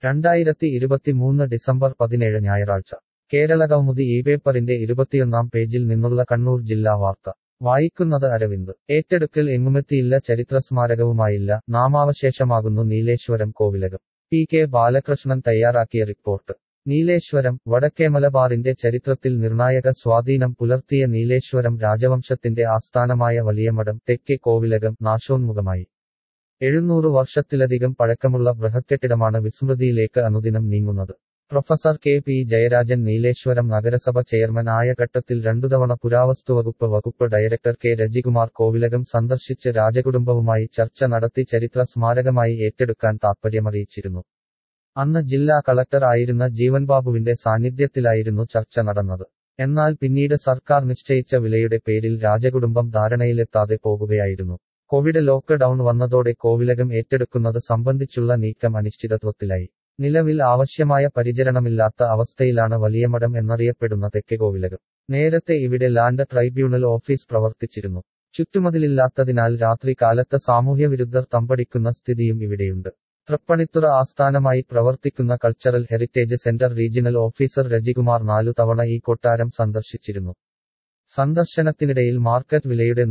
2023 December 17 ഞായറാഴ്ച കേരളകൗമുദി ഈ പേപ്പറിന്റെ 21-ാം പേജിൽ നിന്നുള്ള കണ്ണൂർ ജില്ലാ വാർത്ത വായിക്കുന്നത് അരവിന്ദ്. ഏറ്റെടുക്കൽ എങ്ങുമെത്തിയില്ല, ചരിത്രസ്മാരകവുമായില്ല, നാമാവശേഷമാകുന്നു നീലേശ്വരം കോവിലകം. പി. കെ. ബാലകൃഷ്ണൻ തയ്യാറാക്കിയ റിപ്പോർട്ട്. നീലേശ്വരം. വടക്കേമലബാറിന്റെ ചരിത്രത്തിൽ നിർണായക സ്വാധീനം പുലർത്തിയ നീലേശ്വരം രാജവംശത്തിന്റെ ആസ്ഥാനമായ വലിയമഠം തെക്കേ കോവിലകം നാശോന്മുഖമായി. 700 വർഷത്തിലധികം പഴക്കമുള്ള ബൃഹത്കെട്ടിടമാണ് വിസ്മൃതിയിലേക്ക് അനുദിനം നീങ്ങുന്നത്. Professor K. P. Jayarajan Nileshwaram നഗരസഭ ചെയർമാൻ ആയ ഘട്ടത്തിൽ 2 തവണ പുരാവസ്തുവകുപ്പ് ഡയറക്ടർ കെ. രജികുമാർ കോവിലകം സന്ദർശിച്ച് രാജകുടുംബവുമായി ചർച്ച നടത്തി ചരിത്ര സ്മാരകമായി ഏറ്റെടുക്കാൻ താത്പര്യമറിയിച്ചിരുന്നു. അന്ന് ജില്ലാ കളക്ടർ ആയിരുന്ന ജീവൻബാബുവിന്റെ സാന്നിധ്യത്തിലായിരുന്നു ചർച്ച നടന്നത്. എന്നാൽ പിന്നീട് സർക്കാർ നിശ്ചയിച്ച വിലയുടെ പേരിൽ രാജകുടുംബം ധാരണയിലെത്താതെ പോകുകയായിരുന്നു. കോവിഡ് ലോക്ക് ഡൌൺ വന്നതോടെ കോവിലകം ഏറ്റെടുക്കുന്നത് സംബന്ധിച്ചുള്ള നീക്കം അനിശ്ചിതത്വത്തിലായി. നിലവിൽ ആവശ്യമായ പരിചരണമില്ലാത്ത അവസ്ഥയിലാണ് വലിയമഠം എന്നറിയപ്പെടുന്ന തെക്കേ കോവിലകം. നേരത്തെ ഇവിടെ ലാൻഡ് ട്രൈബ്യൂണൽ ഓഫീസ് പ്രവർത്തിച്ചിരുന്നു. ചുറ്റുമതിലില്ലാത്തതിനാൽ രാത്രി കാലത്ത് സാമൂഹ്യവിരുദ്ധർ തമ്പടിക്കുന്ന സ്ഥിതിയും ഇവിടെയുണ്ട്. തൃപ്പണിത്തുറ ആസ്ഥാനമായി പ്രവർത്തിക്കുന്ന cultural heritage centre regional officer Rajikumar 4 തവണ ഈ കൊട്ടാരം സന്ദർശിച്ചിരുന്നു. സന്ദർശനത്തിനിടയിൽ മാർക്കറ്റ് വിലയുടെ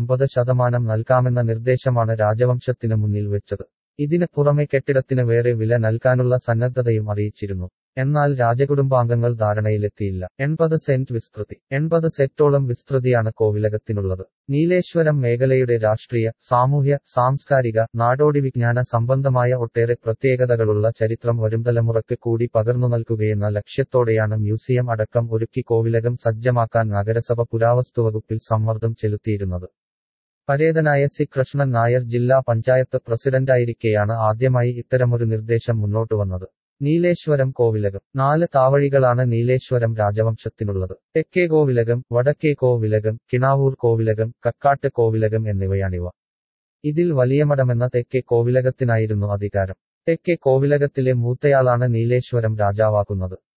150% നൽകാമെന്ന നിർദ്ദേശമാണ് രാജവംശത്തിന് മുന്നിൽ വെച്ചത്. ഇതിന് പുറമെ കെട്ടിടത്തിന് വേറെ വില നൽകാനുള്ള സന്നദ്ധതയും അറിയിച്ചിരുന്നു. എന്നാൽ രാജകുടുംബാംഗങ്ങൾ ധാരണയിലെത്തിയില്ല. 80 സെന്റ് വിസ്തൃതി. 80 സെറ്റോളം വിസ്തൃതിയാണ് കോവിലകത്തിനുള്ളത്. നീലേശ്വരം മേഖലയുടെ രാഷ്ട്രീയ, സാമൂഹ്യ, സാംസ്കാരിക, നാടോടി വിജ്ഞാന സംബന്ധമായ ഒട്ടേറെ പ്രത്യേകതകളുള്ള ചരിത്രം വരുംതലമുറയ്ക്ക് കൂടി പകർന്നു നൽകുകയെന്ന ലക്ഷ്യത്തോടെയാണ് മ്യൂസിയം അടക്കം ഒരുക്കി കോവിലകം സജ്ജമാക്കാൻ നഗരസഭ പുരാവസ്തുവകുപ്പിൽ സമ്മർദ്ദം ചെലുത്തിയിരുന്നത്. പരേതനായ സി. കൃഷ്ണൻ നായർ ജില്ലാ പഞ്ചായത്ത് പ്രസിഡന്റായിരിക്കെയാണ് ആദ്യമായി ഇത്തരമൊരു നിർദ്ദേശം മുന്നോട്ടുവന്നത്. നീലേശ്വരം കോവിലകം. 4 താവഴികളാണ് നീലേശ്വരം രാജവംശത്തിനുള്ളത്. തെക്കേ കോവിലകം, വടക്കേ കോവിലകം, കിണാവൂർ കോവിലകം, കക്കാട്ട് കോവിലകം എന്നിവയാണിവ. ഇതിൽ വലിയമഠമെന്ന തെക്കേ കോവിലകത്തിനായിരുന്നു അധികാരം. തെക്കേ കോവിലകത്തിലെ മൂത്തയാളാണ് നീലേശ്വരം രാജാവാകുന്നത്.